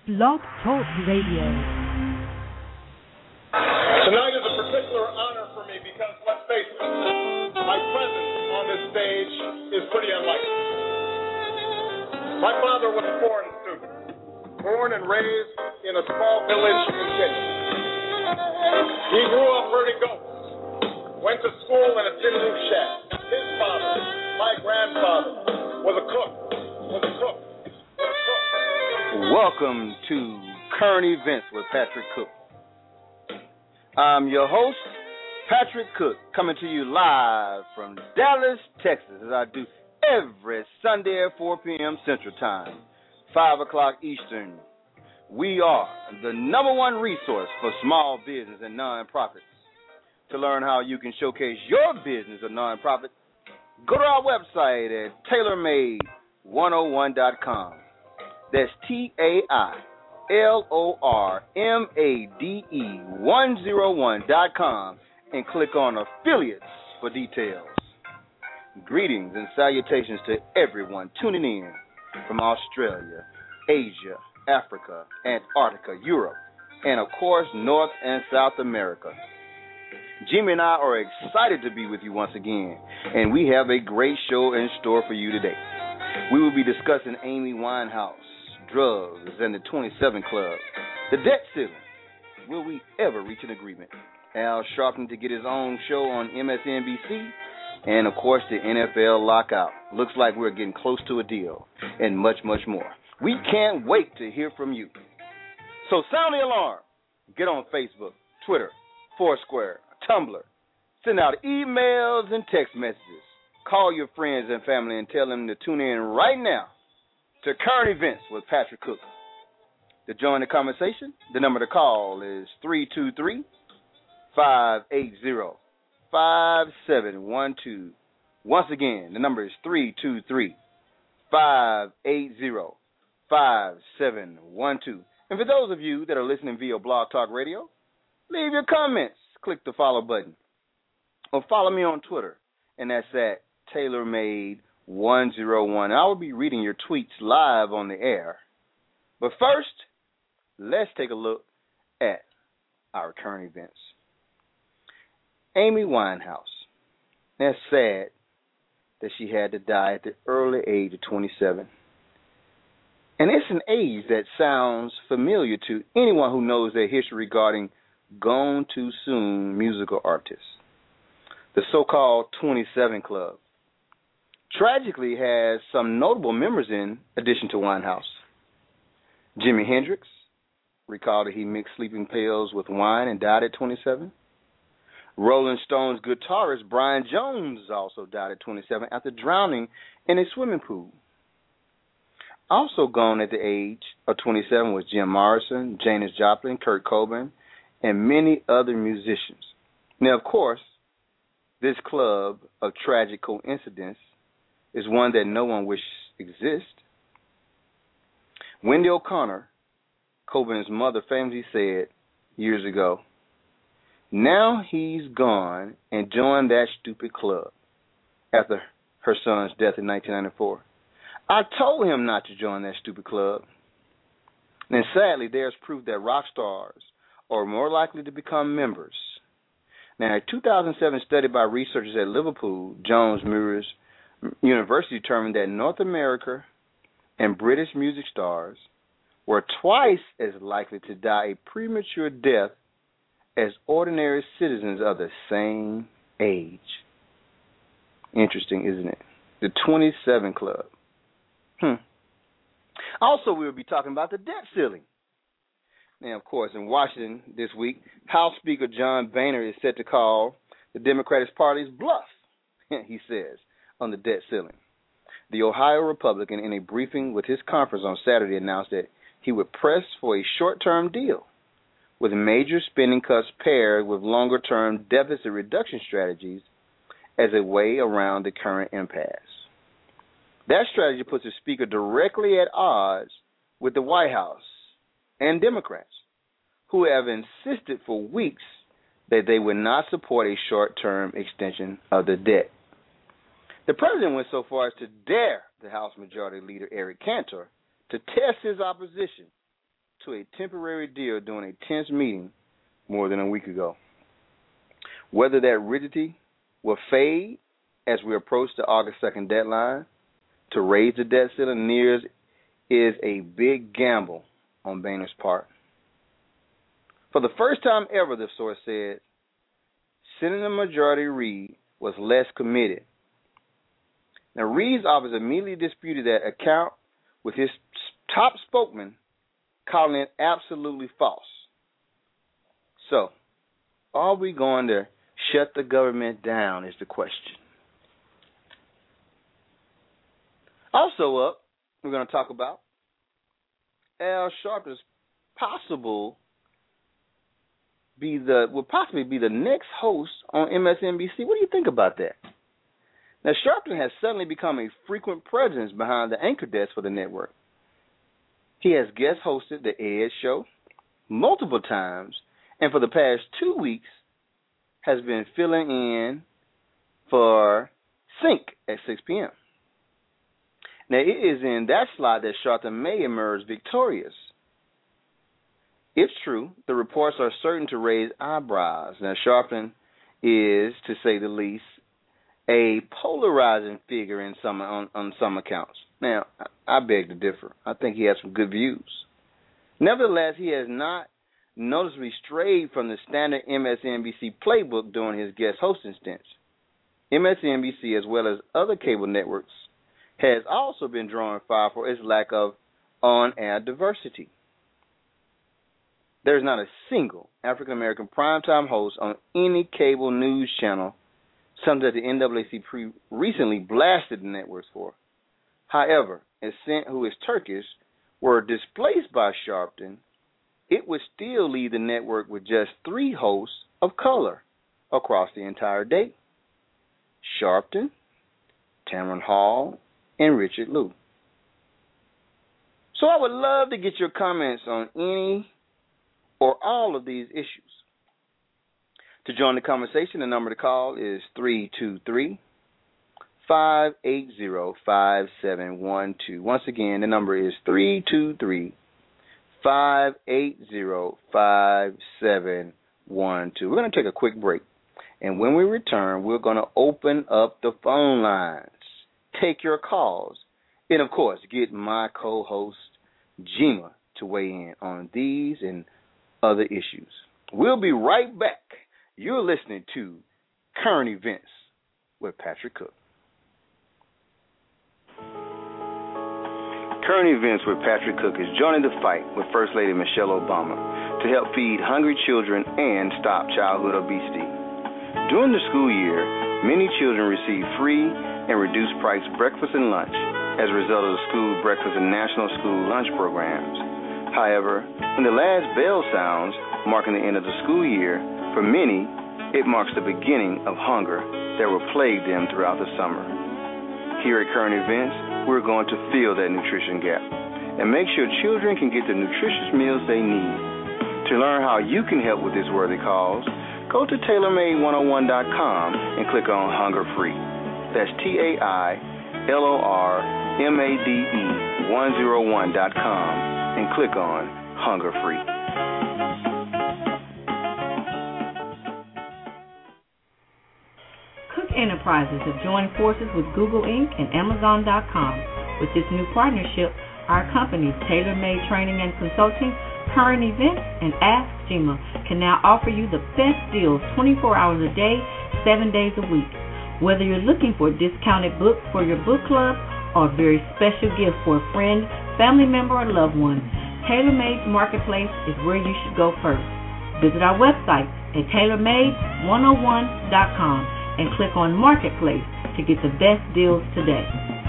Blog Talk Radio. Tonight is a particular honor for me because, let's face it, my presence on this stage is pretty unlikely. My father was a foreign student, born and raised in a small village in Kenya. He grew up herding goats, went to school in a tin roof shack. His father, my grandfather, was a cook. Welcome to Current Events with Patrick Cook. I'm your host, Patrick Cook, coming to you live from Dallas, Texas, as I do every Sunday at 4 p.m. Central Time, 5 o'clock Eastern. We are the number one resource for small business and nonprofits. To learn how you can showcase your business or nonprofit, go to our website at tailormade101.com. That's TAILORMADE101.com and click on affiliates for details. Greetings and salutations to everyone tuning in from Australia, Asia, Africa, Antarctica, Europe, and of course North and South America. Jimmy and I are excited to be with you once again, and we have a great show in store for you today. We will be discussing Amy Winehouse, drugs, and the 27 Club, the debt ceiling. Will we ever reach an agreement? Al Sharpton to get his own show on MSNBC, and of course the NFL lockout. Looks like we're getting close to a deal, and much, much more. We can't wait to hear from you. So sound the alarm. Get on Facebook, Twitter, Foursquare, Tumblr. Send out emails and text messages. Call your friends and family and tell them to tune in right now to Current Events with Patrick Cook. To join the conversation, the number to call is 323-580-5712. Once again, the number is 323-580-5712. And for those of you that are listening via Blog Talk Radio, leave your comments. Click the follow button. Or follow me on Twitter, and that's at TaylorMade101. I will be reading your tweets live on the air. But first, let's take a look at our current events. Amy Winehouse. That's sad that she had to die at the early age of 27. And it's an age that sounds familiar to anyone who knows their history regarding gone too soon musical artists. The so-called 27 Club tragically has some notable members in addition to Winehouse. Jimi Hendrix, recall that he mixed sleeping pills with wine and died at 27. Rolling Stones guitarist Brian Jones also died at 27 after drowning in a swimming pool. Also gone at the age of 27 was Jim Morrison, Janis Joplin, Kurt Cobain, and many other musicians. Now, of course, this club of tragic coincidence is one that no one wishes exists. Wendy O'Connor, Cobain's mother, famously said years ago, "Now he's gone and joined that stupid club," after her son's death in 1994. "I told him not to join that stupid club." And sadly, there's proof that rock stars are more likely to become members. Now, a 2007 study by researchers at Liverpool Jones Mirrors University determined that North America and British music stars were twice as likely to die a premature death as ordinary citizens of the same age. Interesting, isn't it? The 27 Club. Also, we will be talking about the debt ceiling. Now, of course, in Washington this week, House Speaker John Boehner is set to call the Democratic Party's bluff, he says, on the debt ceiling. The Ohio Republican, in a briefing with his conference on Saturday, announced that he would press for a short-term deal with major spending cuts paired with longer-term deficit reduction strategies as a way around the current impasse. That strategy puts the speaker directly at odds with the White House and Democrats, who have insisted for weeks that they would not support a short-term extension of the debt. The president went so far as to dare the House Majority Leader Eric Cantor to test his opposition to a temporary deal during a tense meeting more than a week ago. Whether that rigidity will fade as we approach the August 2nd deadline to raise the debt ceiling nears is a big gamble on Boehner's part. For the first time ever, the source said, Senator Majority Reid was less committed. Now, Reid's office immediately disputed that account with his top spokesman calling it absolutely false. So, are we going to shut the government down is the question. Also up, we're going to talk about Al Sharpton's will possibly be the next host on MSNBC. What do you think about that? Now, Sharpton has suddenly become a frequent presence behind the anchor desk for the network. He has guest hosted the Ed Show multiple times, and for the past 2 weeks has been filling in for Sync at 6 p.m. Now, it is in that slot that Sharpton may emerge victorious. If true, the reports are certain to raise eyebrows. Now, Sharpton is, to say the least, a polarizing figure on some accounts. Now, I beg to differ. I think he has some good views. Nevertheless, he has not noticeably strayed from the standard MSNBC playbook during his guest hosting stints. MSNBC, as well as other cable networks, has also been drawing fire for its lack of on-air diversity. There is not a single African-American primetime host on any cable news channel, something that the NAACP recently blasted the networks for. However, if Sent, who is Turkish, were displaced by Sharpton, it would still leave the network with just 3 hosts of color across the entire day: Sharpton, Tamron Hall, and Richard Liu. So I would love to get your comments on any or all of these issues. To join the conversation, the number to call is 323-580-5712. Once again, the number is 323-580-5712. We're going to take a quick break. And when we return, we're going to open up the phone lines, take your calls, and, of course, get my co-host, Jima, to weigh in on these and other issues. We'll be right back. You're listening to Current Events with Patrick Cook. Current Events with Patrick Cook is joining the fight with First Lady Michelle Obama to help feed hungry children and stop childhood obesity. During the school year, many children receive free and reduced price breakfast and lunch as a result of the school breakfast and national school lunch programs. However, when the last bell sounds, marking the end of the school year, for many, it marks the beginning of hunger that will plague them throughout the summer. Here at Current Events, we're going to fill that nutrition gap and make sure children can get the nutritious meals they need. To learn how you can help with this worthy cause, go to TaylorMade101.com and click on Hunger Free. That's TaylorMade101.com and click on Hunger Free. Cook Enterprises have joined forces with Google Inc. and Amazon.com. With this new partnership, our companies, Taylor Made Training and Consulting, Current Events, and Ask Jima, can now offer you the best deals 24 hours a day, 7 days a week. Whether you're looking for a discounted book for your book club or a very special gift for a friend, family member, or loved one, Taylor Made's Marketplace is where you should go first. Visit our website at TaylorMade101.com and click on Marketplace to get the best deals today.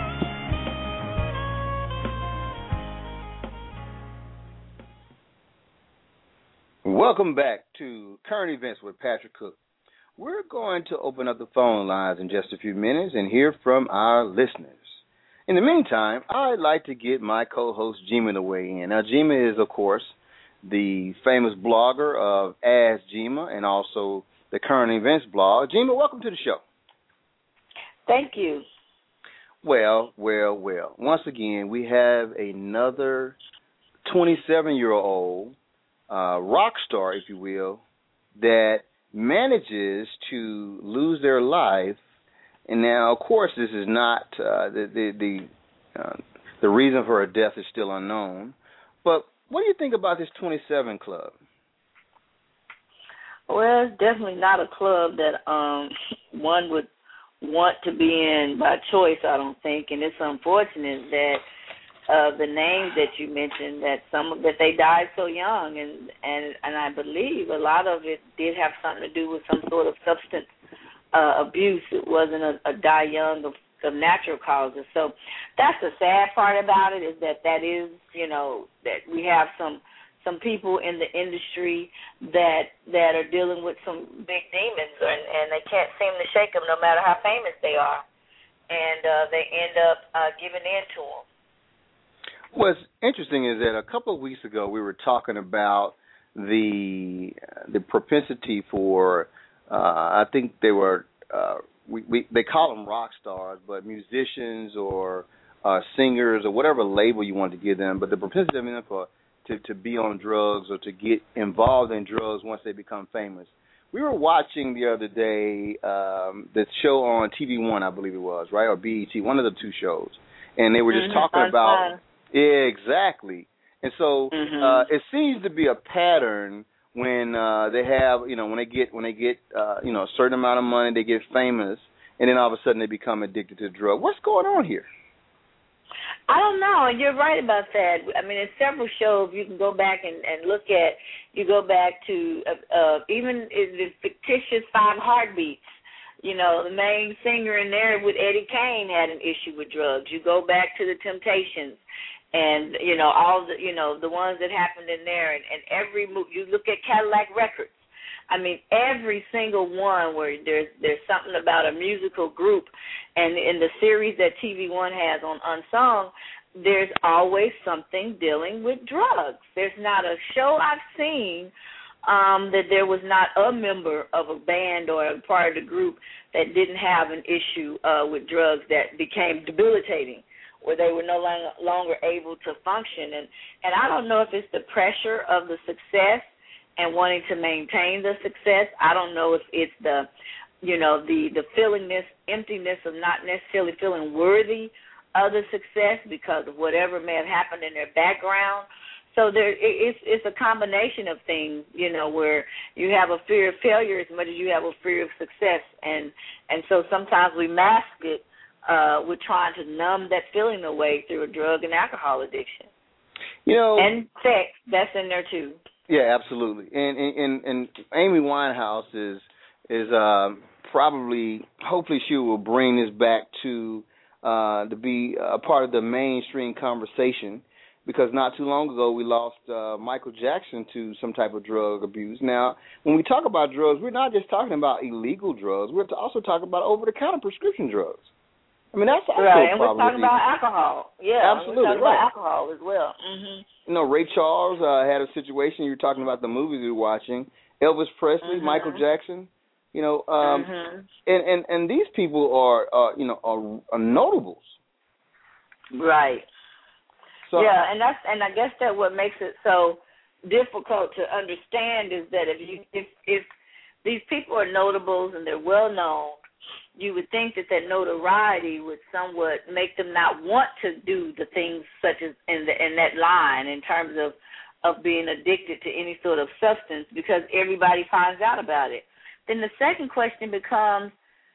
Welcome back to Current Events with Patrick Cook. We're going to open up the phone lines in just a few minutes and hear from our listeners. In the meantime, I'd like to get my co-host Jima to weigh in. Now, Jima is, of course, the famous blogger of Ask Jima and also the Current Events blog. Jima, welcome to the show. Thank you. Well. Once again, we have another 27-year-old rock star, if you will, that manages to lose their life. And now, of course, this is not the reason for her death is still unknown. But what do you think about this 27 Club? Well, it's definitely not a club that one would want to be in by choice, I don't think. And it's unfortunate that the names that you mentioned, that they died so young, and I believe a lot of it did have something to do with some sort of substance abuse. It wasn't a die young of natural causes. So that's the sad part about it, is that is, that we have some people in the industry that are dealing with some big demons, and they can't seem to shake them no matter how famous they are, and they end up giving in to them. What's interesting is that a couple of weeks ago we were talking about the propensity for I think they were they call them rock stars, but musicians or singers or whatever label you want to give them, but the propensity of them to be on drugs or to get involved in drugs once they become famous. We were watching the other day the show on TV One, I believe it was, right, or BET, one of the two shows, and they were just talking about. Yeah, exactly. And so it seems to be a pattern when they have, when they get a certain amount of money, they get famous, and then all of a sudden they become addicted to drugs. What's going on here? I don't know, and you're right about that. I mean, there's several shows you can go back and look at. You go back to even the fictitious Five Heartbeats. The main singer in there with Eddie Kane had an issue with drugs. You go back to the Temptations. And, all the ones that happened in there, and every movie, you look at Cadillac Records. I mean, every single one where there's something about a musical group, and in the series that TV One has on Unsung, there's always something dealing with drugs. There's not a show I've seen that there was not a member of a band or a part of the group that didn't have an issue with drugs that became debilitating, where they were no longer able to function. And I don't know if it's the pressure of the success and wanting to maintain the success. I don't know if it's the emptiness of not necessarily feeling worthy of the success because of whatever may have happened in their background. So it's a combination of things, where you have a fear of failure as much as you have a fear of success. And so sometimes we mask it. We're trying to numb that feeling away through a drug and alcohol addiction. And sex, that's in there too. Yeah, absolutely. And Amy Winehouse is probably, hopefully she will bring this back to be a part of the mainstream conversation, because not too long ago we lost Michael Jackson to some type of drug abuse. Now, when we talk about drugs, we're not just talking about illegal drugs. We're also talking about over-the-counter prescription drugs. I mean, that's also right, and we're talking about alcohol. Yeah, absolutely, we're talking about alcohol as well. Mm-hmm. Ray Charles had a situation. You were talking about the movies we were watching. Elvis Presley, Michael Jackson. And these people are notables. Right. So, yeah, and I guess that what makes it so difficult to understand is that if these people are notables and they're well known, you would think that notoriety would somewhat make them not want to do the things such as in that line in terms of being addicted to any sort of substance, because everybody finds out about it. Then the second question becomes,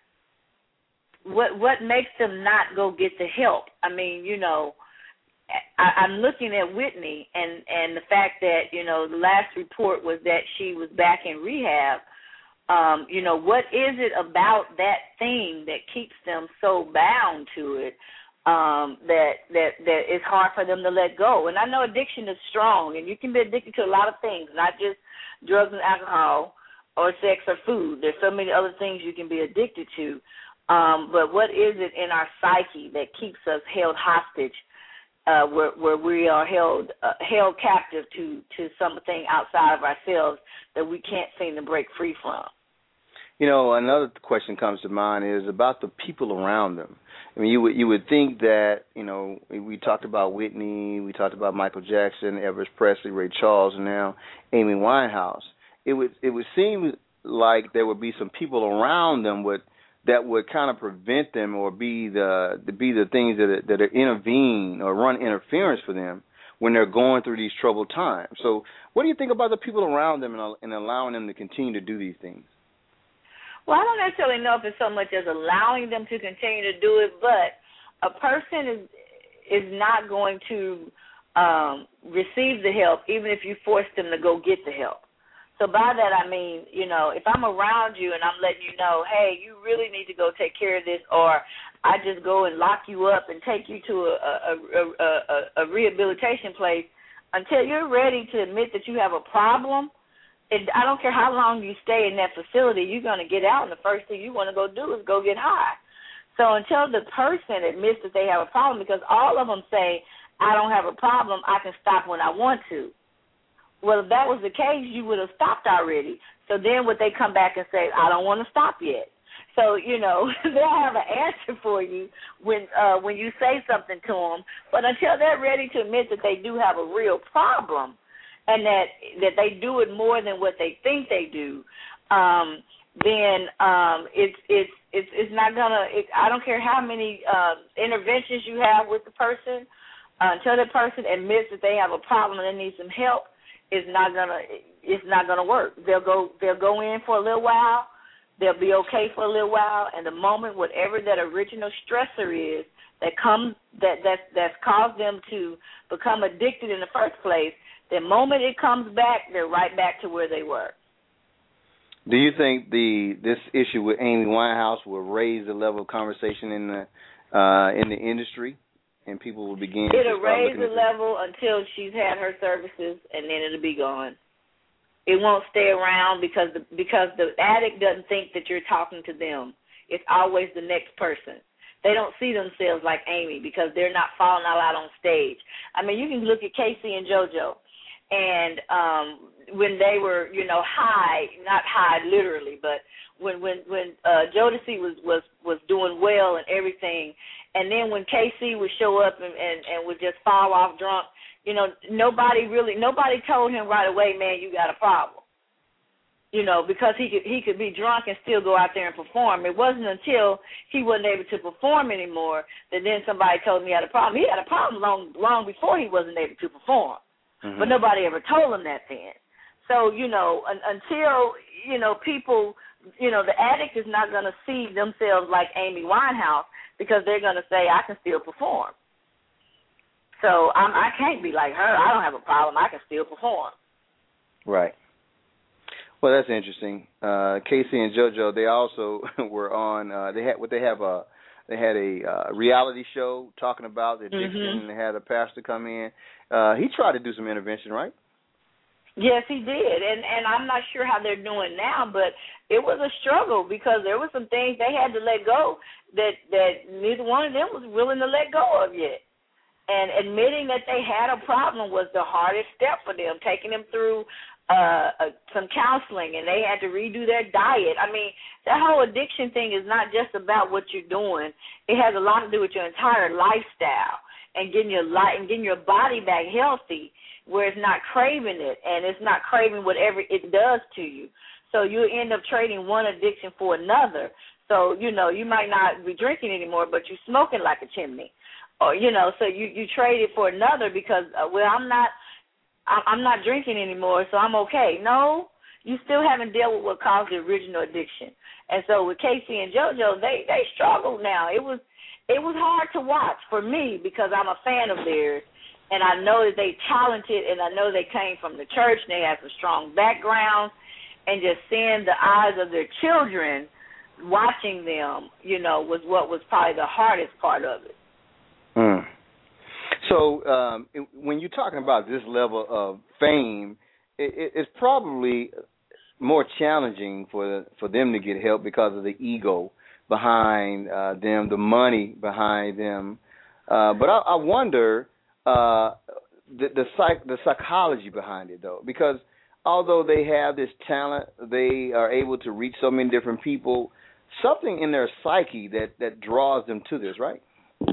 what makes them not go get the help? I mean, I'm looking at Whitney and the fact that, the last report was that she was back in rehab. What is it about that thing that keeps them so bound to it that it's hard for them to let go? And I know addiction is strong, and you can be addicted to a lot of things, not just drugs and alcohol or sex or food. There's so many other things you can be addicted to. But what is it in our psyche that keeps us held hostage, where we are held captive to something outside of ourselves that we can't seem to break free from? You know, another question comes to mind is about the people around them. I mean, you would think that, you know, we talked about Whitney, we talked about Michael Jackson, Elvis Presley, Ray Charles, and now Amy Winehouse. It would seem like there would be some people around them that would kind of prevent them or be the things that are intervene or run interference for them when they're going through these troubled times. So, what do you think about the people around them and allowing them to continue to do these things? Well, I don't necessarily know if it's so much as allowing them to continue to do it, but a person is not going to receive the help even if you force them to go get the help. So by that I mean, you know, if I'm around you and I'm letting you know, hey, you really need to go take care of this, or I just go and lock you up and take you to a rehabilitation place until you're ready to admit that you have a problem. I don't care how long you stay in that facility, you're going to get out, and the first thing you want to go do is go get high. So until the person admits that they have a problem, because all of them say, I don't have a problem, I can stop when I want to. Well, if that was the case, you would have stopped already. So then would they come back and say, I don't want to stop yet? So, you know, they'll have an answer for you when you say something to them. But until they're ready to admit that they do have a real problem, and that they do it more than what they think they do, then it's not gonna. I don't care how many interventions you have with the person, until the person admits that they have a problem and they need some help, it's not gonna work. They'll go in for a little while, they'll be okay for a little while, and the moment whatever that original stressor is that's caused them to become addicted in the first place, the moment it comes back, they're right back to where they were. Do you think this issue with Amy Winehouse will raise the level of conversation in the industry, and people will begin? It'll raise the level until she's had her services, and then it'll be gone. It won't stay around because the addict doesn't think that you're talking to them. It's always the next person. They don't see themselves like Amy because they're not falling out on stage. I mean, you can look at Casey and JoJo. And when they were, you know, high, not high literally, but when Jodeci was doing well and everything, and then when Casey would show up and would just fall off drunk, you know, nobody told him right away, man, you got a problem. You know, because he could be drunk and still go out there and perform. It wasn't until he wasn't able to perform anymore that then somebody told him he had a problem. He had a problem long before he wasn't able to perform. Mm-hmm. But nobody ever told him that then. So, you know, until, you know, people, you know, the addict is not going to see themselves like Amy Winehouse because they're going to say, I can still perform. So I can't be like her. I don't have a problem. I can still perform. Right. Well, that's interesting. Casey and JoJo, they also were on, they had a reality show talking about the addiction, and they had a pastor come in. He tried to do some intervention, right? Yes, he did, and I'm not sure how they're doing now, but it was a struggle because there were some things they had to let go that neither one of them was willing to let go of yet. And admitting that they had a problem was the hardest step for them, taking them through some counseling, and they had to redo their diet. I mean, that whole addiction thing is not just about what you're doing. It has a lot to do with your entire lifestyle and getting your body back healthy where it's not craving it and it's not craving whatever it does to you. So you end up trading one addiction for another. So, you know, you might not be drinking anymore, but you're smoking like a chimney. Or, you know, so you trade it for another because, I'm not drinking anymore, so I'm okay. No, you still haven't dealt with what caused the original addiction. And so with Casey and JoJo, they struggled now. It was hard to watch for me because I'm a fan of theirs, and I know that they're talented, and I know they came from the church, and they have some strong backgrounds, and just seeing the eyes of their children watching them, you know, was what was probably the hardest part of it. So when you're talking about this level of fame, it's probably more challenging for them to get help because of the ego behind them, the money behind them. But I wonder the psychology behind it, though, because although they have this talent, they are able to reach so many different people. Something in their psyche that draws them to this, right?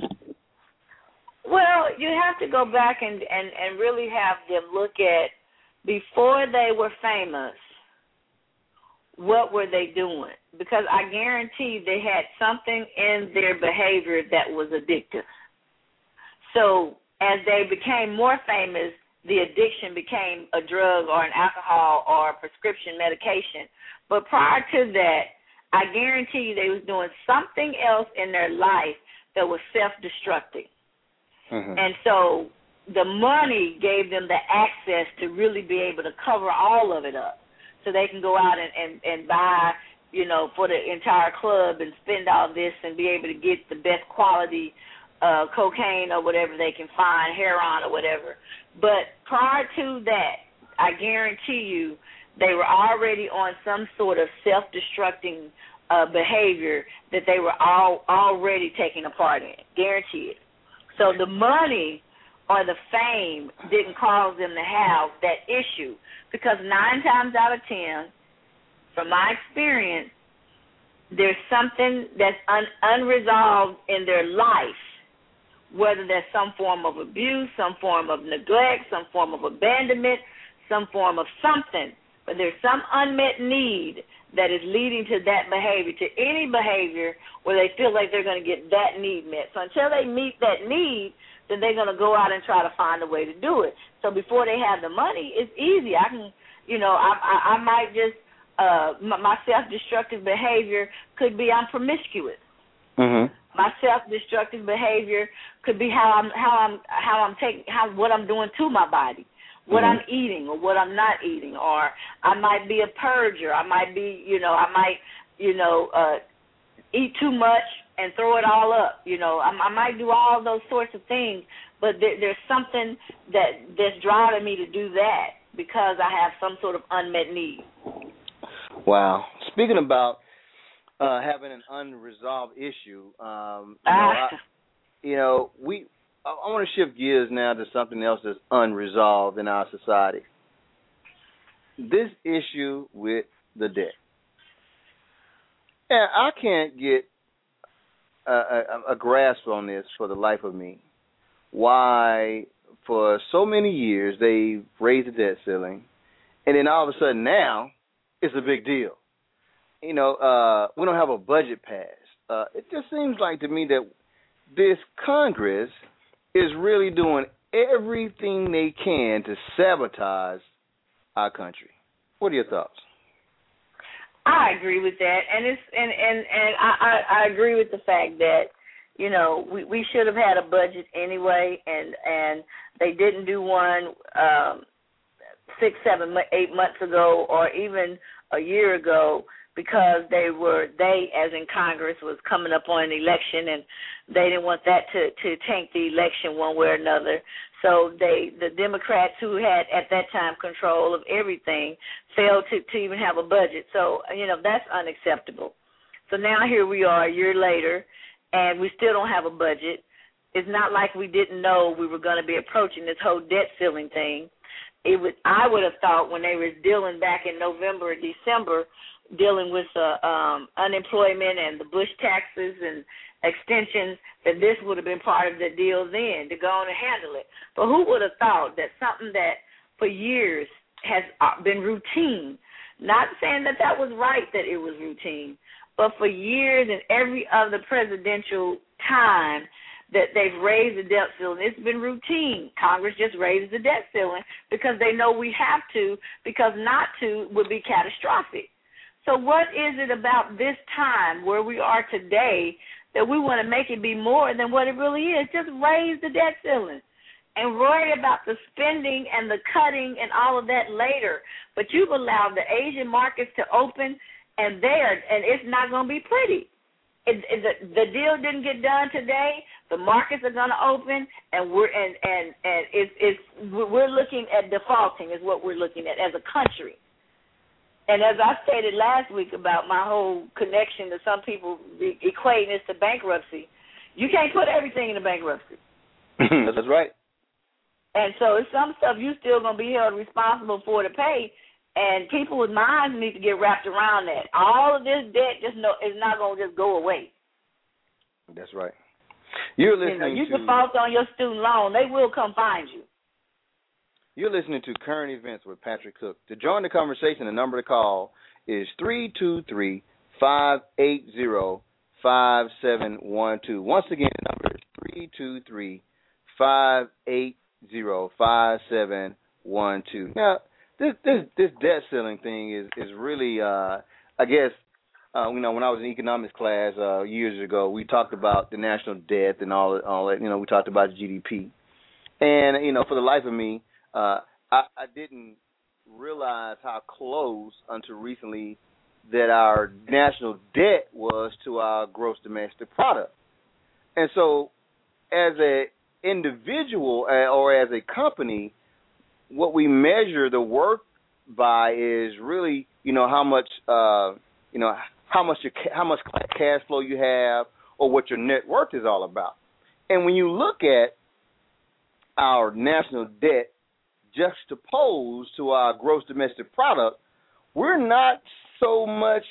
Well, you have to go back and really have them look at, before they were famous, what were they doing? Because I guarantee they had something in their behavior that was addictive. So as they became more famous, the addiction became a drug or an alcohol or a prescription medication. But prior to that, I guarantee you they was doing something else in their life that was self-destructing. Mm-hmm. And so the money gave them the access to really be able to cover all of it up, so they can go out and buy, for the entire club and spend all this and be able to get the best quality cocaine or whatever they can find, heroin or whatever. But prior to that, I guarantee you they were already on some sort of self-destructing behavior that they were already taking a part in, guaranteed. So the money or the fame didn't cause them to have that issue, because 9 times out of 10, from my experience, there's something that's unresolved in their life, whether there's some form of abuse, some form of neglect, some form of abandonment, some form of something, but there's some unmet need that is leading to that behavior, to any behavior where they feel like they're going to get that need met. So until they meet that need, then they're going to go out and try to find a way to do it. So before they have the money, it's easy. I can, I might just, my self-destructive behavior could be I'm promiscuous. Mm-hmm. My self-destructive behavior could be what I'm doing to my body, what I'm eating or what I'm not eating, or I might be a purger. I might be, eat too much and throw it all up. I might do all those sorts of things, but there's something that's driving me to do that because I have some sort of unmet need. Wow. Speaking about having an unresolved issue, I want to shift gears now to something else that's unresolved in our society. This issue with the debt. And I can't get a grasp on this for the life of me. Why, for so many years, they raised the debt ceiling, and then all of a sudden now it's a big deal. We don't have a budget passed. It just seems like to me that this Congress is really doing everything they can to sabotage our country. What are your thoughts? I agree with that, and I agree with the fact that we should have had a budget anyway, and they didn't do one 6, 7, 8 months ago, or even a year ago, because they as in Congress was coming up on an election, and they didn't want that to tank the election one way or another. So the Democrats, who had at that time control of everything, failed to even have a budget. So, that's unacceptable. So now here we are a year later, and we still don't have a budget. It's not like we didn't know we were going to be approaching this whole debt ceiling thing. I would have thought when they were dealing back in November or December, dealing with unemployment and the Bush taxes and extensions, that this would have been part of the deal then, to go on and handle it. But who would have thought that something that for years has been routine, not saying that was right that it was routine, but for years and every other presidential time that they've raised the debt ceiling, it's been routine. Congress just raises the debt ceiling because they know we have to, because not to would be catastrophic. So what is it about this time where we are today that we want to make it be more than what it really is? Just raise the debt ceiling and worry about the spending and the cutting and all of that later. But you've allowed the Asian markets to open, and it's not going to be pretty. The deal didn't get done today. The markets are going to open, and we're looking at defaulting is what we're looking at as a country. And as I stated last week about my whole connection to some people equating this to bankruptcy, you can't put everything in a bankruptcy. That's right. And so it's some stuff you still going to be held responsible for to pay, And people with minds need to get wrapped around that. All of this debt is not going to just go away. That's right. You're listening you default on your student loan, they will come find you. You're listening to Current Events with Patrick Cook. To join the conversation, the number to call is 323-580-5712. Once again, the number is 323-580-5712. Now, this debt ceiling thing is really, I guess, when I was in economics class years ago, we talked about the national debt and all that. We talked about GDP, and for the life of me, I didn't realize how close until recently that our national debt was to our gross domestic product. And so, as an individual or as a company, what we measure the work by is really, how much cash flow you have, or what your net worth is all about. And when you look at our national debt juxtaposed to our gross domestic product, we're not so much,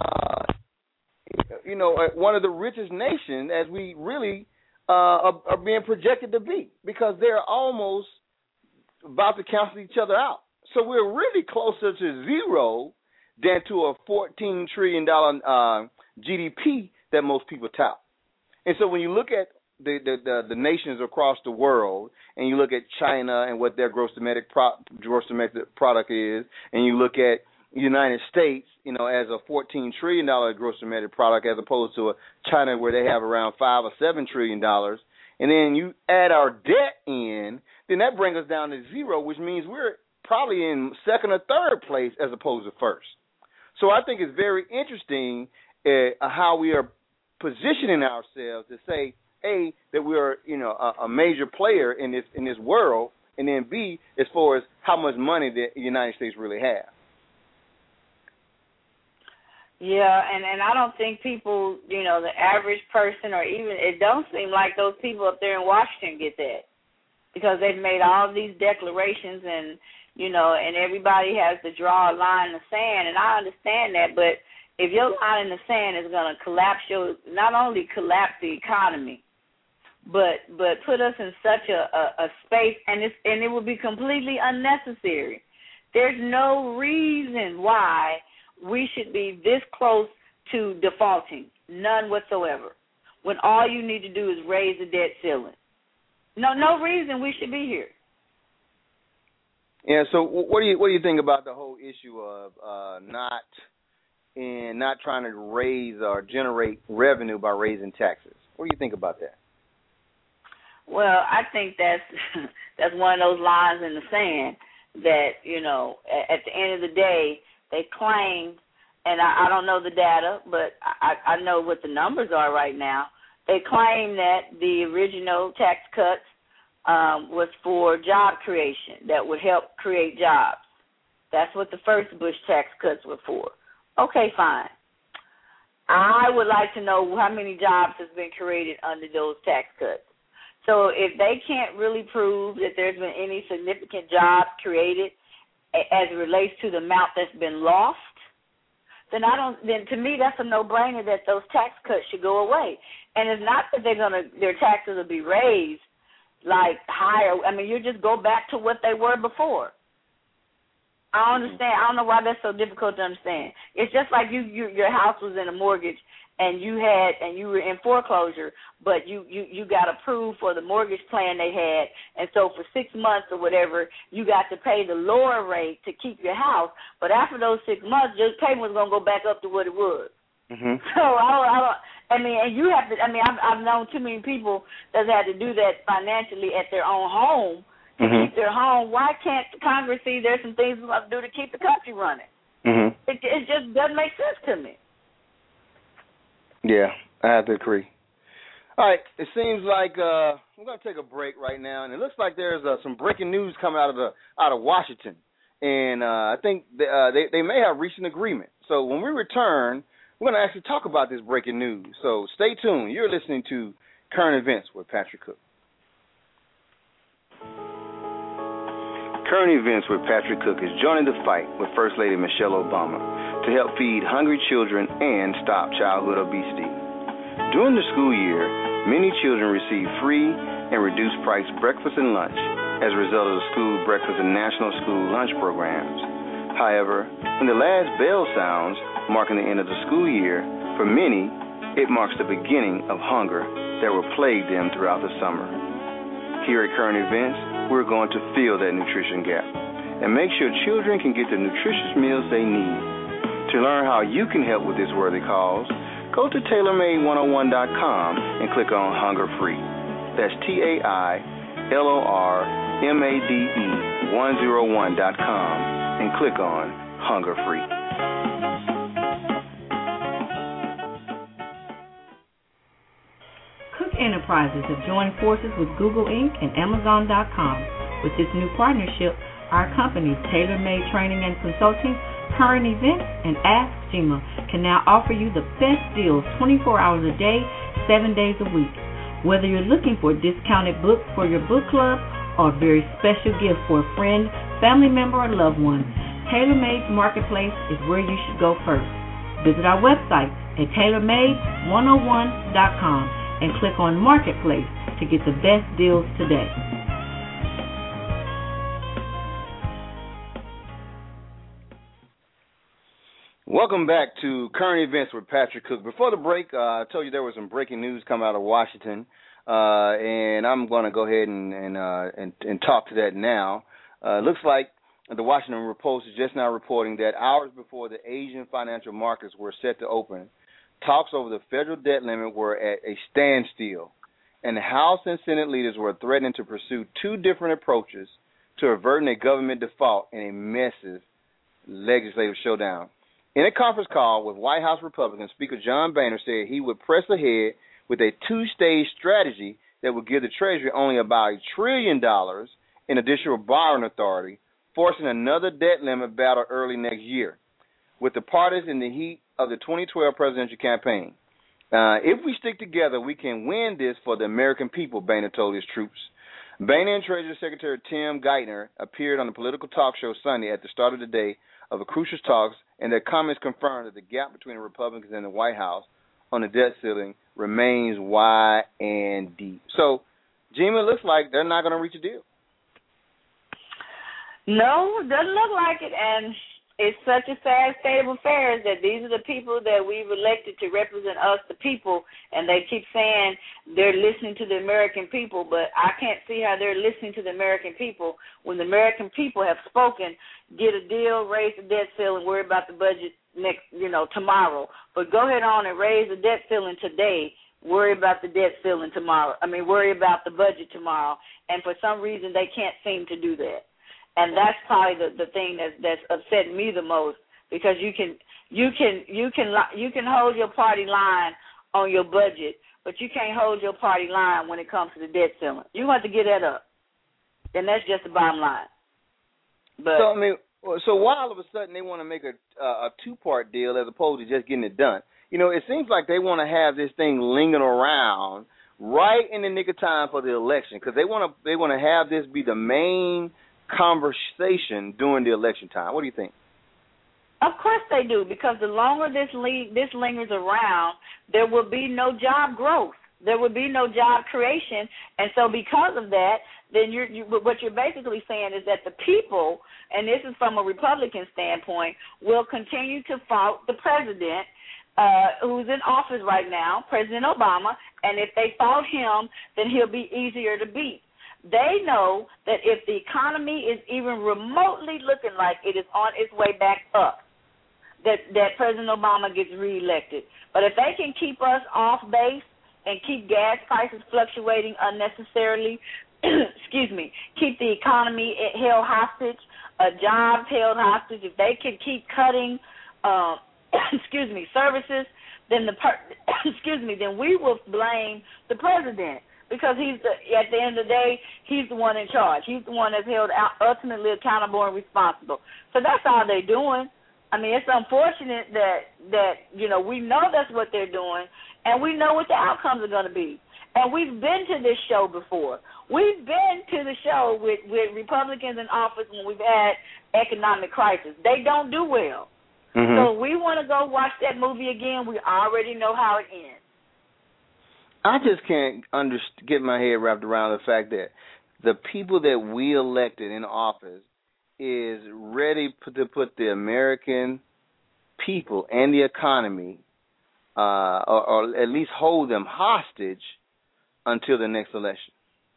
one of the richest nations as we really are being projected to be, because they're almost about to cancel each other out. So we're really closer to zero than to a $14 trillion GDP that most people tout. And so when you look at the nations across the world, and you look at China and what their gross domestic product is, and you look at the United States, as a $14 trillion gross domestic product, as opposed to China where they have around $5 or $7 trillion, and then you add our debt in, then that brings us down to zero, which means we're probably in second or third place as opposed to first. So I think it's very interesting how we are positioning ourselves to say, A, that we are a major player in this world, and then B, as far as how much money the United States really has. Yeah, and I don't think people, the average person, or even, it don't seem like those people up there in Washington get that, because they've made all of these declarations, and and everybody has to draw a line in the sand, and I understand that, but if your line in the sand is going to not only collapse the economy, but put us in such a space, and it will be completely unnecessary. There's no reason why we should be this close to defaulting, none whatsoever, when all you need to do is raise the debt ceiling. No reason we should be here. Yeah. So what do you think about the whole issue of not trying to raise or generate revenue by raising taxes? What do you think about that? Well, I think that's one of those lines in the sand that, at the end of the day, they claim, and I don't know the data, but I know what the numbers are right now. They claim that the original tax cuts was for job creation, that would help create jobs. That's what the first Bush tax cuts were for. Okay, fine. I would like to know how many jobs has been created under those tax cuts. So if they can't really prove that there's been any significant jobs created as it relates to the amount that's been lost, then to me that's a no-brainer that those tax cuts should go away. And it's not that their taxes will be raised like higher. I mean, you just go back to what they were before. I don't understand. I don't know why that's so difficult to understand. It's just like your house was in a mortgage and you were in foreclosure, but you got approved for the mortgage plan they had, and so for 6 months or whatever, you got to pay the lower rate to keep your house. But after those 6 months, your payment was gonna go back up to what it was. Mm-hmm. So I've known too many people that had to do that financially at their own home to keep their home. Why can't Congress see there's some things we have to do to keep the country running? Mm-hmm. It just doesn't make sense to me. Yeah, I have to agree. All right, it seems like we're going to take a break right now, and it looks like there's some breaking news coming out of Washington, and I think they may have reached an agreement. So when we return, we're going to actually talk about this breaking news. So stay tuned. You're listening to Current Events with Patrick Cook. Current Events with Patrick Cook is joining the fight with First Lady Michelle Obama to help feed hungry children and stop childhood obesity. During the school year, many children receive free and reduced price breakfast and lunch as a result of the school breakfast and national school lunch programs. However, when the last bell sounds, marking the end of the school year, for many, it marks the beginning of hunger that will plague them throughout the summer. Here at Current Events, we're going to fill that nutrition gap and make sure children can get the nutritious meals they need. To learn how you can help with this worthy cause, go to TaylorMade101.com and click on Hunger Free. That's TaylorMade101.com and click on Hunger Free. Cook Enterprises have joined forces with Google Inc. and Amazon.com. With this new partnership, our companies, Taylor Made Training and Consulting, Current Events, and Ask Gima, can now offer you the best deals 24 hours a day, 7 days a week. Whether you're looking for a discounted book for your book club or a very special gift for a friend, family member, or loved one, TaylorMade's Marketplace is where you should go first. Visit our website at TaylorMade101.com and click on Marketplace to get the best deals today. Welcome back to Current Events with Patrick Cook. Before the break, I told you there was some breaking news coming out of Washington, and I'm going to go ahead and talk to that now. Looks like the Washington Post is just now reporting that hours before the Asian financial markets were set to open, talks over the federal debt limit were at a standstill, and the House and Senate leaders were threatening to pursue two different approaches to averting a government default in a massive legislative showdown. In a conference call with White House Republicans, Speaker John Boehner said he would press ahead with a two-stage strategy that would give the Treasury only about $1 trillion in additional borrowing authority, forcing another debt limit battle early next year. With the parties in the heat of the 2012 presidential campaign. If we stick together, we can win this for the American people, Boehner told his troops. Boehner and Treasury Secretary Tim Geithner appeared on the political talk show Sunday at the start of the day of the crucial talks, and their comments confirmed that the gap between the Republicans and the White House on the debt ceiling remains wide and deep. So, Gima, looks like they're not going to reach a deal. No, doesn't look like it, and it's such a sad state of affairs that these are the people that we've elected to represent us, the people, and they keep saying they're listening to the American people, but I can't see how they're listening to the American people when the American people have spoken, get a deal, raise the debt ceiling, worry about the budget tomorrow. But go ahead on and raise the debt ceiling today, worry about the debt ceiling tomorrow. Worry about the budget tomorrow. And for some reason, they can't seem to do that. And that's probably the thing that's upsetting me the most, because you can hold your party line on your budget, but you can't hold your party line when it comes to the debt ceiling. You have to get that up, and that's just the bottom line. But so why all of a sudden they want to make a two-part deal as opposed to just getting it done? It seems like they want to have this thing lingering around right in the nick of time for the election, because they want to have this be the main conversation during the election time. What do you think? Of course they do, because the longer this lingers around, there will be no job growth. There will be no job creation. And so because of that, then what you're basically saying is that the people, and this is from a Republican standpoint, will continue to fault the president who's in office right now, President Obama, and if they fault him, then he'll be easier to beat. They know that if the economy is even remotely looking like it is on its way back up, that President Obama gets reelected. But if they can keep us off base and keep gas prices fluctuating unnecessarily, keep the economy held hostage, jobs held hostage, if they can keep cutting, services, then then we will blame the president. Because at the end of the day, he's the one in charge. He's the one that's held ultimately accountable and responsible. So that's all they're doing. It's unfortunate that we know that's what they're doing, and we know what the outcomes are going to be. And we've been to this show before. We've been to the show with Republicans in office when we've had economic crisis. They don't do well. Mm-hmm. So we want to go watch that movie again. We already know how it ends. I just can't get my head wrapped around the fact that the people that we elected in office is ready to put the American people and the economy, or at least hold them hostage until the next election.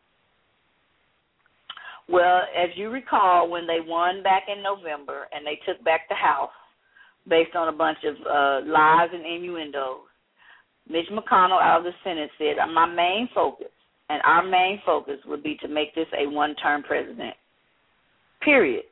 Well, as you recall, when they won back in November and they took back the House based on a bunch of lies and innuendos, Mitch McConnell out of the Senate said, my main focus and our main focus would be to make this a one-term president, period.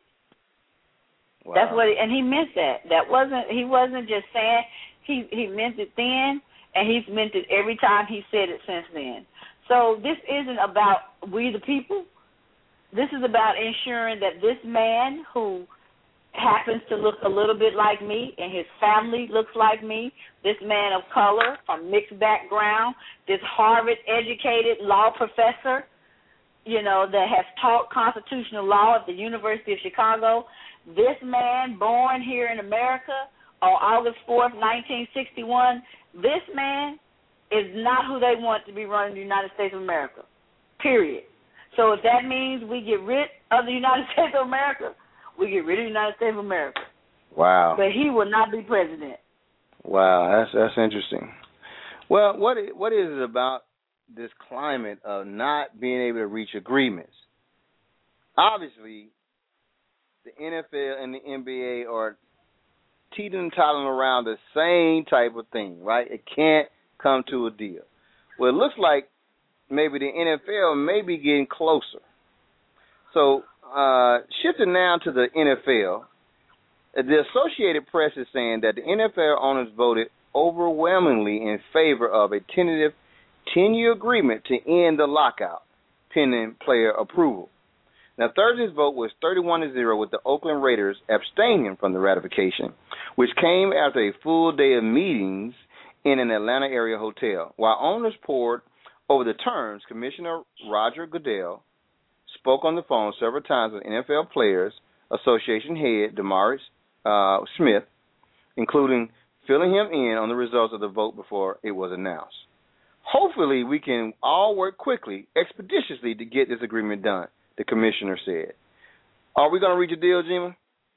Wow. That's what, and he meant that. He wasn't just saying, he meant it then, and he's meant it every time he said it since then. So this isn't about we the people. This is about ensuring that this man who happens to look a little bit like me and his family looks like me, this man of color from mixed background, this Harvard-educated law professor, that has taught constitutional law at the University of Chicago, this man born here in America on August 4th, 1961, this man is not who they want to be running the United States of America, period. So if that means we get rid of the United States of America, we get rid of the United States of America. Wow. But he will not be president. Wow, that's interesting. Well, what is it about this climate of not being able to reach agreements? Obviously, the NFL and the NBA are teetering-tottering around the same type of thing, right? It can't come to a deal. Well, it looks like maybe the NFL may be getting closer. So, shifting now to the NFL, the Associated Press is saying that the NFL owners voted overwhelmingly in favor of a tentative 10-year agreement to end the lockout, pending player approval. Now, Thursday's vote was 31-0, with the Oakland Raiders abstaining from the ratification, which came after a full day of meetings in an Atlanta area hotel. While owners pored over the terms, Commissioner Roger Goodell spoke on the phone several times with NFL Players Association head DeMaurice Smith, including filling him in on the results of the vote before it was announced. Hopefully, we can all work quickly, expeditiously, to get this agreement done, the commissioner said. Are we going to reach a deal, Jima?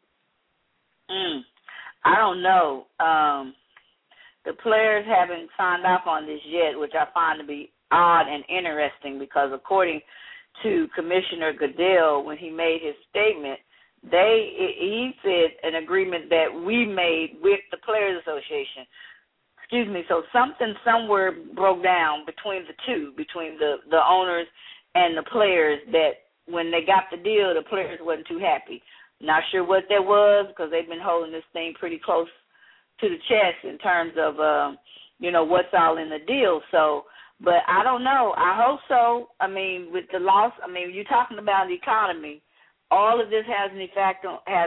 I don't know. The players haven't signed off on this yet, which I find to be odd and interesting because according to Commissioner Goodell, when he made his statement, he said an agreement that we made with the Players Association. Excuse me. So something somewhere broke down between the two, between the owners and the players, that when they got the deal, the players wasn't too happy. Not sure what that was because they've been holding this thing pretty close to the chest in terms of, what's all in the deal. So, but I don't know. I hope so. I mean, with the loss, you're talking about the economy. All of this has an impact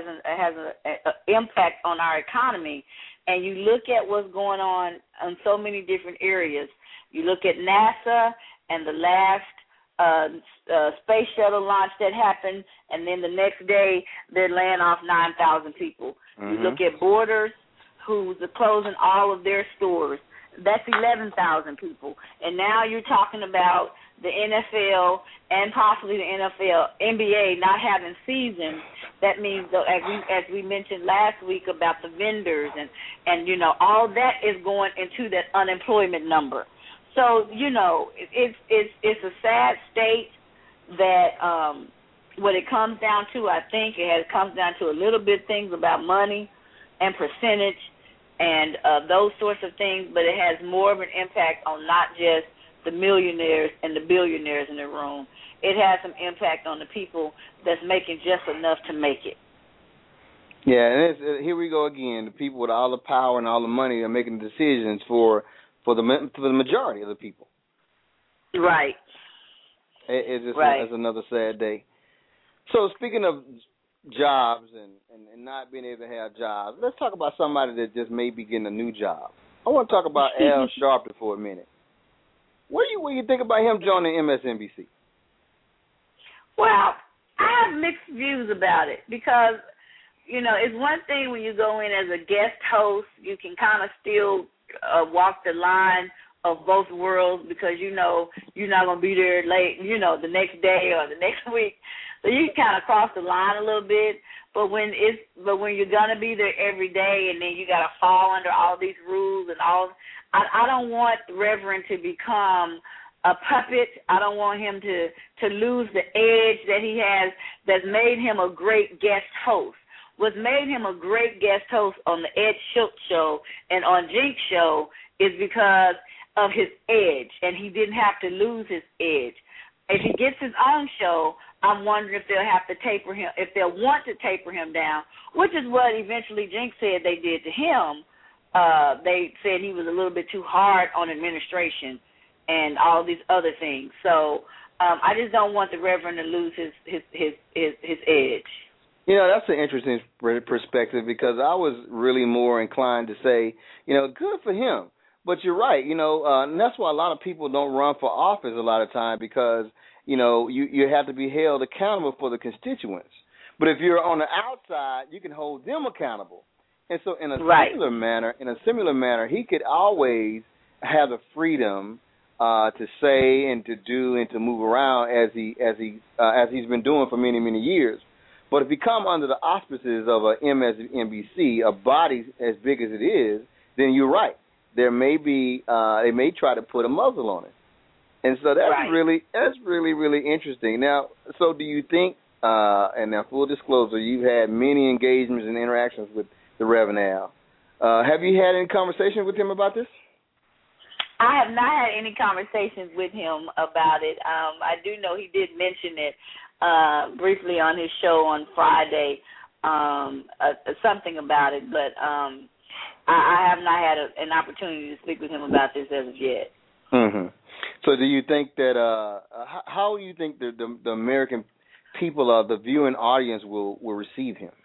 on our economy, and you look at what's going on in so many different areas. You look at NASA and the last space shuttle launch that happened, and then the next day they're laying off 9,000 people. Mm-hmm. You look at Borders, who's closing all of their stores. That's 11,000 people. And now you're talking about the NFL and possibly the NBA not having seasons. That means, as we mentioned last week about the vendors and all that is going into that unemployment number. So, it's a sad state that what it comes down to, I think it comes down to a little bit things about money and percentage and those sorts of things, but it has more of an impact on not just the millionaires and the billionaires in the room. It has some impact on the people that's making just enough to make it. Yeah, and here we go again. The people with all the power and all the money are making decisions for the majority of the people. Right. It's another sad day. So speaking of jobs and not being able to have jobs, let's talk about somebody that just may be getting a new job. I want to talk about Al Sharpton for a minute. What do you think about him joining MSNBC? Well, I have mixed views about it because, you know, it's one thing when you go in as a guest host, you can kind of still walk the line of both worlds because you know you're not going to be there late, you know, the next day or the next week. So you can kind of cross the line a little bit. But when you're going to be there every day and then you got to fall under all these rules and all, I don't want the Reverend to become a puppet. I don't want him to lose the edge that he has that's made him a great guest host. What made him a great guest host on the Ed Schultz show and on Jinx show is because of his edge, and he didn't have to lose his edge. If he gets his own show, I'm wondering if they'll have to taper him, if they'll want to taper him down, which is what eventually Jinx said they did to him. They said he was a little bit too hard on administration and all these other things. So I just don't want the Reverend to lose his edge. You know, that's an interesting perspective because I was really more inclined to say, you know, good for him. But you're right, you know, and that's why a lot of people don't run for office a lot of time because, you know, you have to be held accountable for the constituents. But if you're on the outside, you can hold them accountable. And so in a similar manner, he could always have the freedom to say and to do and to move around as he's been doing for many, many years. But if you come under the auspices of a MSNBC, a body as big as it is, then you're right. There may be they may try to put a muzzle on it, and so that's really interesting. Now, so do you think? And now, full disclosure, you've had many engagements and interactions with the Reverend Al. Have you had any conversations with him about this? I have not had any conversations with him about it. I do know he did mention it briefly on his show on Friday, something about it, but I have not had an opportunity to speak with him about this as of yet. Mm-hmm. So do you think that, how do you think the American people, the viewing audience will receive him?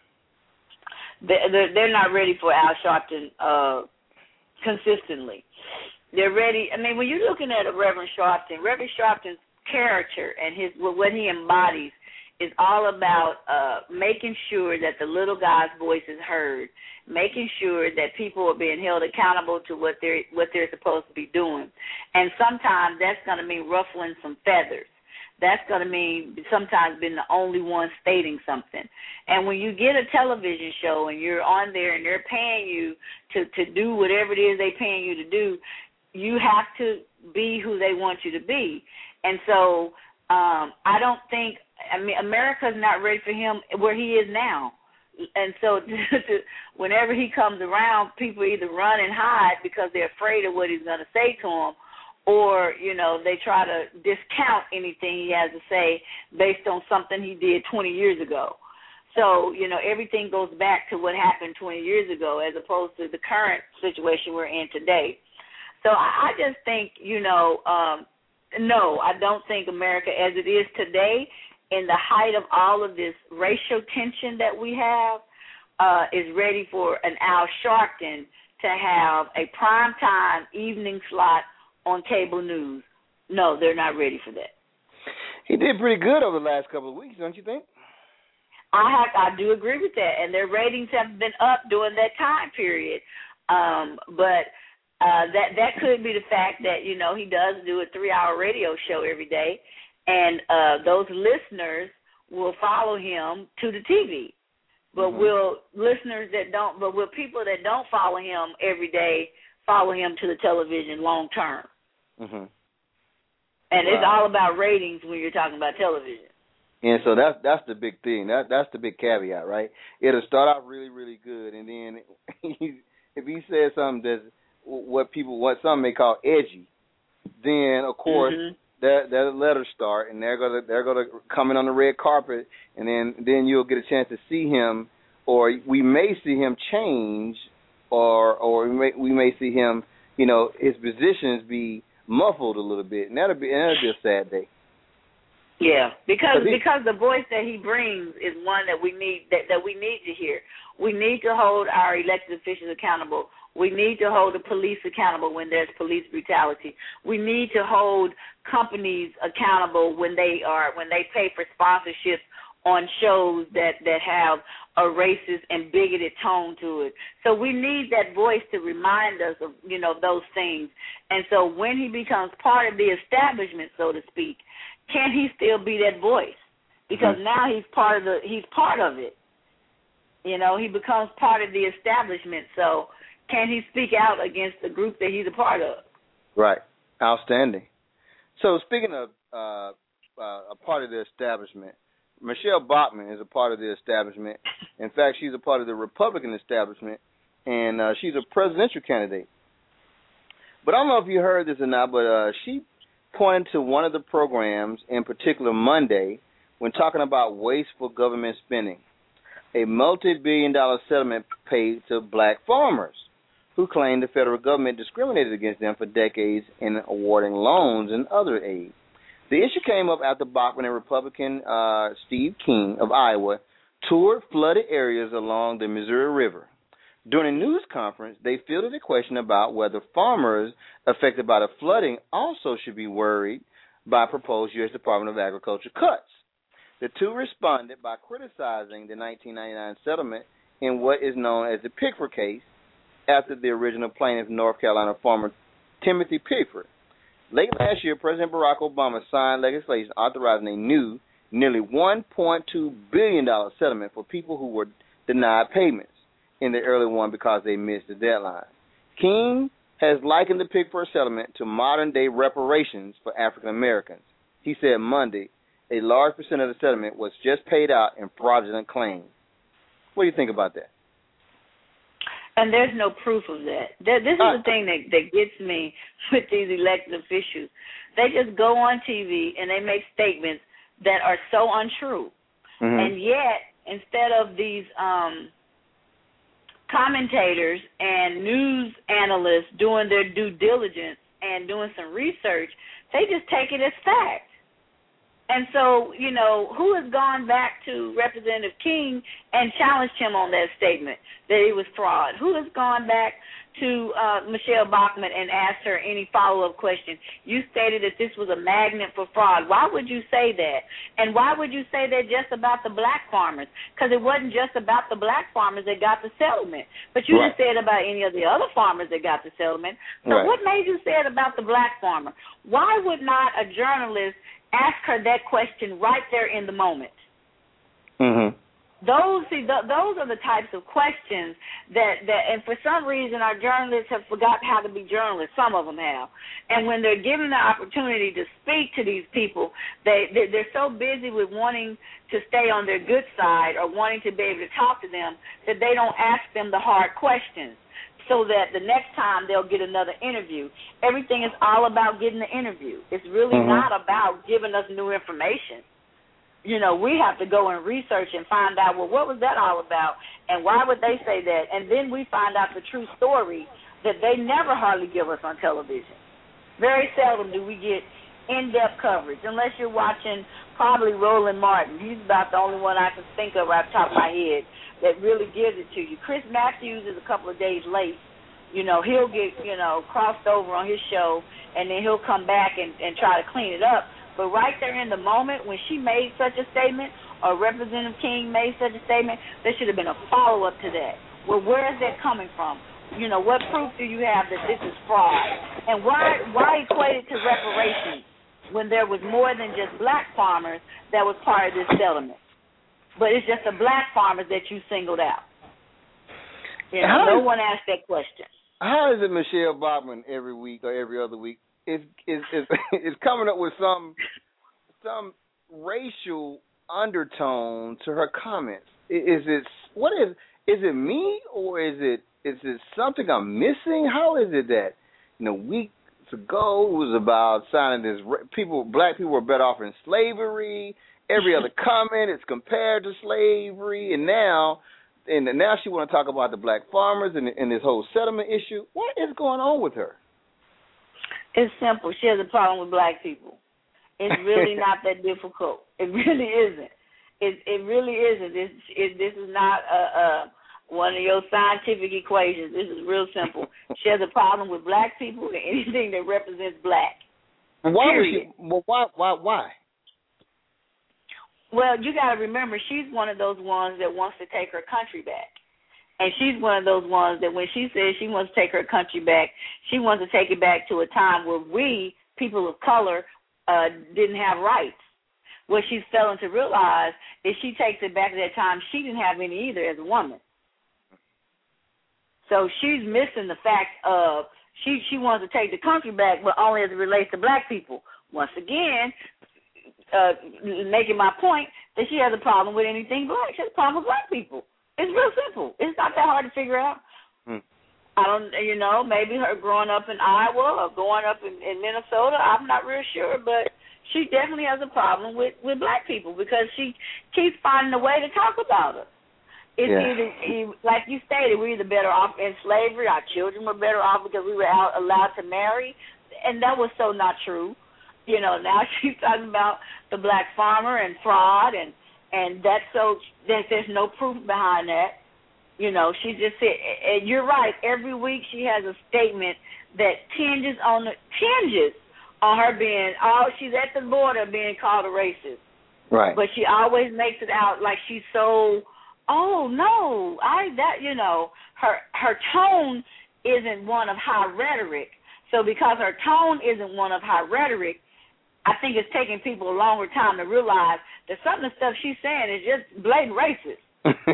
They're not ready for Al Sharpton consistently. They're ready. I mean, when you're looking at a Reverend Sharpton's character and what he embodies is all about making sure that the little guy's voice is heard, making sure that people are being held accountable to what they're supposed to be doing. And sometimes that's going to mean ruffling some feathers. That's going to mean sometimes being the only one stating something. And when you get a television show and you're on there and they're paying you to do whatever it is they're paying you to do, you have to be who they want you to be. And so I don't think, America's not ready for him where he is now. And so whenever he comes around, people either run and hide because they're afraid of what he's going to say to them, or, you know, they try to discount anything he has to say based on something he did 20 years ago. So, you know, everything goes back to what happened 20 years ago as opposed to the current situation we're in today. So I just think, you know, no, I don't think America as it is today, in the height of all of this racial tension that we have, is ready for an Al Sharpton to have a primetime evening slot on cable news. No, they're not ready for that. He did pretty good over the last couple of weeks, don't you think? I do agree with that, and their ratings have been up during that time period. But that could be the fact that, you know, he does do a 3-hour radio show every day, and those listeners will follow him to the TV. But will people that don't follow him every day follow him to the television long term? Mm-hmm. And it's all about ratings when you're talking about television. And so that's the big thing. That's the big caveat, right? It'll start out really, really good, and then if he says something that's what some may call edgy, then of course that letter start, and they're gonna come in on the red carpet, and then you'll get a chance to see him, or we may see him change, or we may see him, you know, his positions be muffled a little bit, and that'll be a sad day. Yeah, because the voice that he brings is one that we need to hear. We need to hold our elected officials accountable We need to hold the police accountable when there's police brutality. We need to hold companies accountable when they pay for sponsorships on shows that have a racist and bigoted tone to it. So we need that voice to remind us of, those things. And so when he becomes part of the establishment, so to speak, can he still be that voice? Because now he's part of it. He becomes part of the establishment. So can he speak out against the group that he's a part of? Right. Outstanding. So speaking of a part of the establishment, Michelle Bachmann is a part of the establishment. In fact, she's a part of the Republican establishment, and she's a presidential candidate. But I don't know if you heard this or not, but she pointed to one of the programs, in particular Monday, when talking about wasteful government spending, a multi-billion-dollar settlement paid to black farmers who claimed the federal government discriminated against them for decades in awarding loans and other aid. The issue came up after Bachmann and Republican Steve King of Iowa toured flooded areas along the Missouri River. During a news conference, they fielded a question about whether farmers affected by the flooding also should be worried by proposed U.S. Department of Agriculture cuts. The two responded by criticizing the 1999 settlement in what is known as the Pickford case after the original plaintiff, North Carolina farmer Timothy Pickford. Late last year, President Barack Obama signed legislation authorizing a new, nearly $1.2 billion settlement for people who were denied payments in the early one because they missed the deadline. King has likened the Pickford settlement to modern-day reparations for African Americans. He said Monday a large percent of the settlement was just paid out in fraudulent claims. What do you think about that? And there's no proof of that. This is the thing that gets me with these elected officials. They just go on TV and they make statements that are so untrue. Mm-hmm. And yet, instead of these commentators and news analysts doing their due diligence and doing some research, they just take it as fact. And so, who has gone back to Representative King and challenged him on that statement that it was fraud? Who has gone back to Michelle Bachmann and asked her any follow-up question? You stated that this was a magnet for fraud. Why would you say that? And why would you say that just about the black farmers? Because it wasn't just about the black farmers that got the settlement. But you didn't say it about any of the other farmers that got the settlement. So what made you say it about the black farmer? Why would not a journalist ask her that question right there in the moment? Mm-hmm. Those are the types of questions that and for some reason our journalists have forgotten how to be journalists. Some of them have. And when they're given the opportunity to speak to these people, they're so busy with wanting to stay on their good side or wanting to be able to talk to them that they don't ask them the hard questions, so that the next time they'll get another interview. Everything is all about getting the interview. It's really not about giving us new information. We have to go and research and find out, well, what was that all about, and why would they say that? And then we find out the true story that they never hardly give us on television. Very seldom do we get in-depth coverage, unless you're watching probably Roland Martin. He's about the only one I can think of right off the top of my head that really gives it to you. Chris Matthews is a couple of days late. He'll get, crossed over on his show, and then he'll come back and try to clean it up. But right there in the moment when she made such a statement or Representative King made such a statement, there should have been a follow-up to that. Well, where is that coming from? What proof do you have that this is fraud? And why equate it to reparations when there was more than just black farmers that was part of this settlement? But it's just the black farmers that you singled out. No one asked that question. How is it Michelle Bachmann every week or every other week is coming up with some racial undertone to her comments? Is it me, or is it something I'm missing? How is it that weeks ago it was about signing this black people were better off in slavery? Every other comment is compared to slavery, and now she want to talk about the black farmers and this whole settlement issue. What is going on with her? It's simple. She has a problem with black people. It's really not that difficult. It really isn't. It really isn't. This is not one of your scientific equations. This is real simple. She has a problem with black people and anything that represents black. Why Period. was she? Why? Well, you got to remember, she's one of those ones that wants to take her country back. And she's one of those ones that when she says she wants to take her country back, she wants to take it back to a time where we, people of color, didn't have rights. What she's failing to realize is she takes it back to that time she didn't have any either as a woman. So she's missing the fact of she wants to take the country back, but only as it relates to black people. Once again, making my point that she has a problem with anything black. She has a problem with black people. It's real simple. It's not that hard to figure out. I don't, maybe her growing up in Iowa or growing up in Minnesota, I'm not real sure, but she definitely has a problem with black people because she keeps finding a way to talk about us. It's either, like you stated, we're either better off in slavery, our children were better off because we were allowed to marry, and that was so not true. Now she's talking about the black farmer and fraud, and that's so that there's no proof behind that. She just said, and you're right, every week she has a statement that tinges on her being, she's at the border being called a racist. Right. But she always makes it out like she's so, her tone isn't one of high rhetoric. So because her tone isn't one of high rhetoric, I think it's taking people a longer time to realize that some of the stuff she's saying is just blatant racist.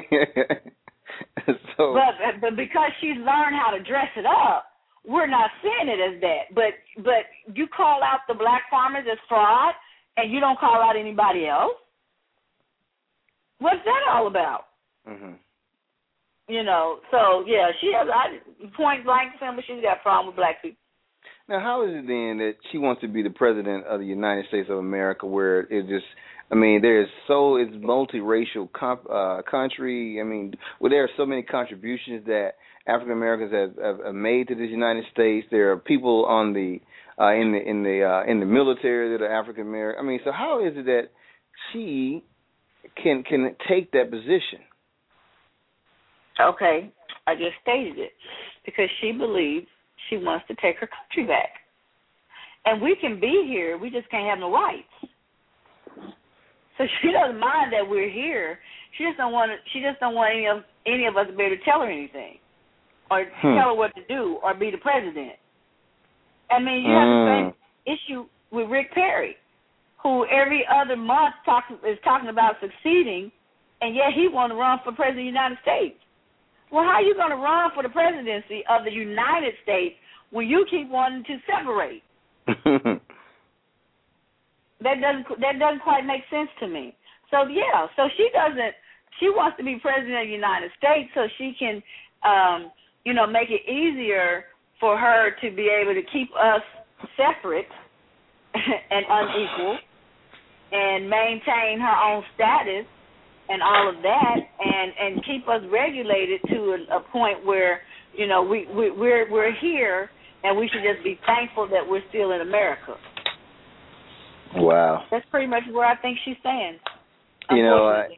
But because she's learned how to dress it up, we're not seeing it as that. But you call out the black farmers as fraud, and you don't call out anybody else. What's that all about? Mm-hmm. So yeah, she has point blank simple. She's got a problem with black people. Now, how is it then that she wants to be the president of the United States of America, where it's multiracial country? I mean, where there are so many contributions that African Americans have made to this United States. There are people on the in the military that are African American. I mean, so how is it that she can take that position? Okay, I just stated it because she believes she wants to take her country back, and we can be here. We just can't have no rights. So she doesn't mind that we're here. She just don't want any of us to be able to tell her anything, or tell her what to do, or be the president. I mean, you have the same issue with Rick Perry, who every other month is talking about succeeding, and yet he wants to run for president of the United States. Well, how are you going to run for the presidency of the United States when you keep wanting to separate? That doesn't quite make sense to me. So yeah, she wants to be president of the United States so she can, make it easier for her to be able to keep us separate and unequal and maintain her own status and all of that, and keep us regulated to a point where we're here, and we should just be thankful that we're still in America. Wow, that's pretty much where I think she stands. And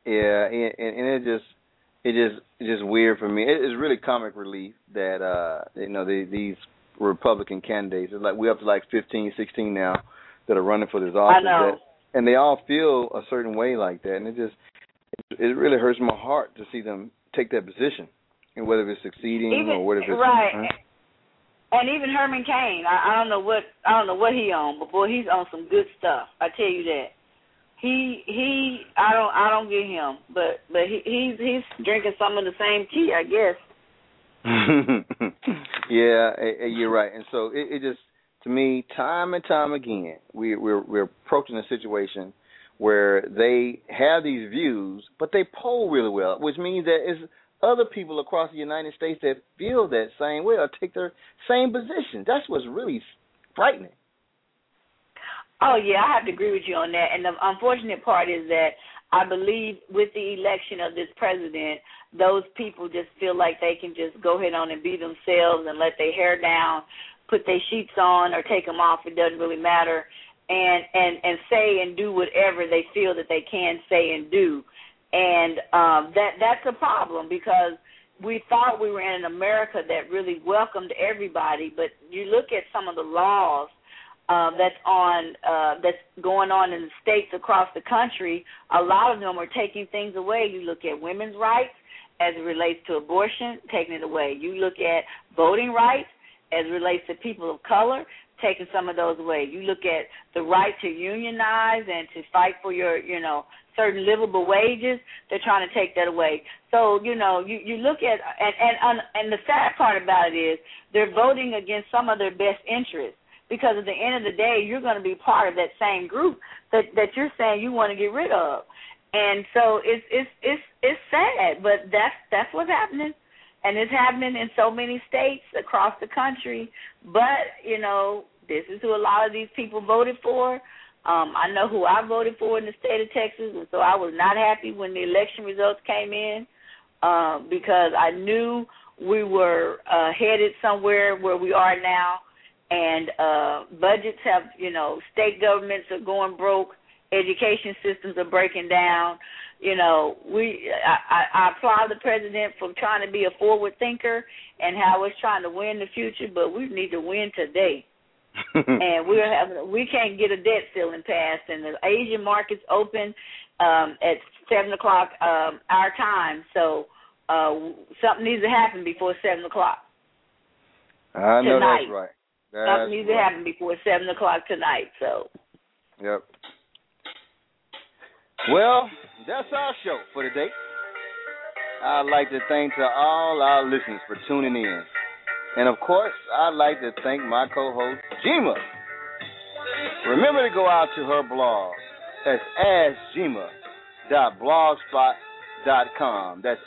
it's just weird for me. It's really comic relief that these Republican candidates, it's like we're up to like 15, 16 now that are running for this office. I know. And they all feel a certain way like that, and it really hurts my heart to see them take that position, and whether it's succeeding or whether it's right. And even Herman Cain, I don't know what he on, but boy, he's on some good stuff. I tell you that. I don't get him, but he's drinking some of the same tea, I guess. Yeah, you're right. And so it just, to me, time and time again, we're approaching a situation where they have these views, but they poll really well, which means that it's other people across the United States that feel that same way or take their same position. That's what's really frightening. Oh, yeah, I have to agree with you on that. And the unfortunate part is that I believe with the election of this president, those people just feel like they can just go ahead on and be themselves and let their hair down, put their sheets on or take them off. It doesn't really matter. And say and do whatever they feel that they can say and do. And that's a problem because we thought we were in an America that really welcomed everybody, but you look at some of the laws that's going on in the states across the country. A lot of them are taking things away. You look at women's rights as it relates to abortion, taking it away. You look at voting rights as it relates to people of color, taking some of those away. You look at the right to unionize and to fight for your, certain livable wages. They're trying to take that away. So, you look at, and the sad part about it is they're voting against some of their best interests, because at the end of the day, you're going to be part of that same group that you're saying you want to get rid of. And so it's sad, but that's what's happening. And it's happening in so many states across the country. But, this is who a lot of these people voted for. I know who I voted for in the state of Texas, and so I was not happy when the election results came in because I knew we were headed somewhere where we are now, and budgets have, state governments are going broke, education systems are breaking down. I applaud the president for trying to be a forward thinker and how he's trying to win the future, but we need to win today. And we can't get a debt ceiling passed, and the Asian market's open at 7 o'clock our time. So something needs to happen before 7 o'clock. I know tonight. That's right. Something needs to happen before 7 o'clock tonight. So. Yep. Well, that's our show for today. I'd like to thank to all our listeners for tuning in. And, of course, I'd like to thank my co-host, Jima. Remember to go out to her blog. That's askjima.blogspot.com. That's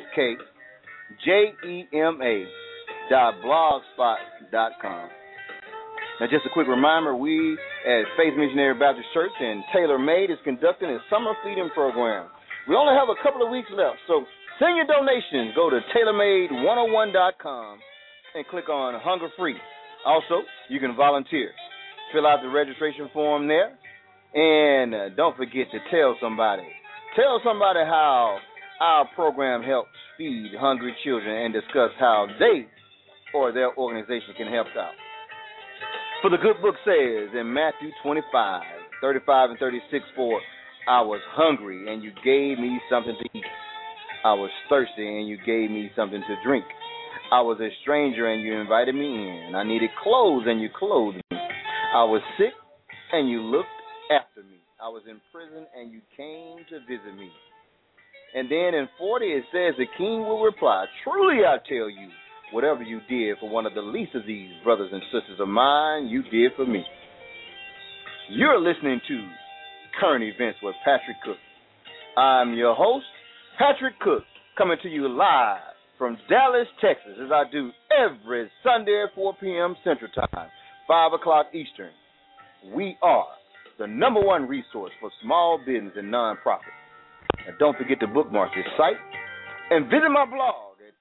AskJema.blogspot.com. Now, just a quick reminder, we at Faith Missionary Baptist Church in Taylor Made is conducting a summer feeding program. We only have a couple of weeks left, so send your donations. Go to TaylorMade101.com and click on Hunger Free. Also, you can volunteer. Fill out the registration form there, and don't forget to tell somebody. Tell somebody how our program helps feed hungry children and discuss how they or their organization can help out. For the good book says in Matthew 25:35 and 36, for I was hungry, and you gave me something to eat. I was thirsty, and you gave me something to drink. I was a stranger, and you invited me in. I needed clothes, and you clothed me. I was sick, and you looked after me. I was in prison, and you came to visit me. And then in 40, it says, the king will reply, truly I tell you, whatever you did for one of the least of these brothers and sisters of mine, you did for me. You're listening to Current Events with Patrick Cook. I'm your host, Patrick Cook, coming to you live from Dallas, Texas, as I do every Sunday at 4 p.m. Central Time, 5 o'clock Eastern. We are the #1 resource for small business and nonprofit. And don't forget to bookmark this site and visit my blog at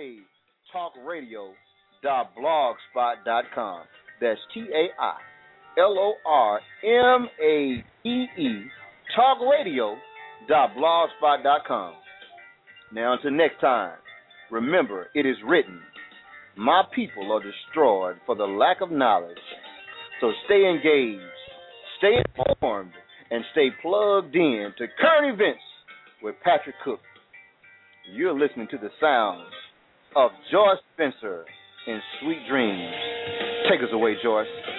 TaylorMadeTalkRadio.blogspot.com. That's TaylorMaee TalkRadio.blogspot.com. Now until next time, remember, it is written, my people are destroyed for the lack of knowledge. So stay engaged, stay informed, and stay plugged in to Current Events with Patrick Cook. You're listening to the sounds of Joyce Spencer in Sweet Dreams. Take us away, Joyce.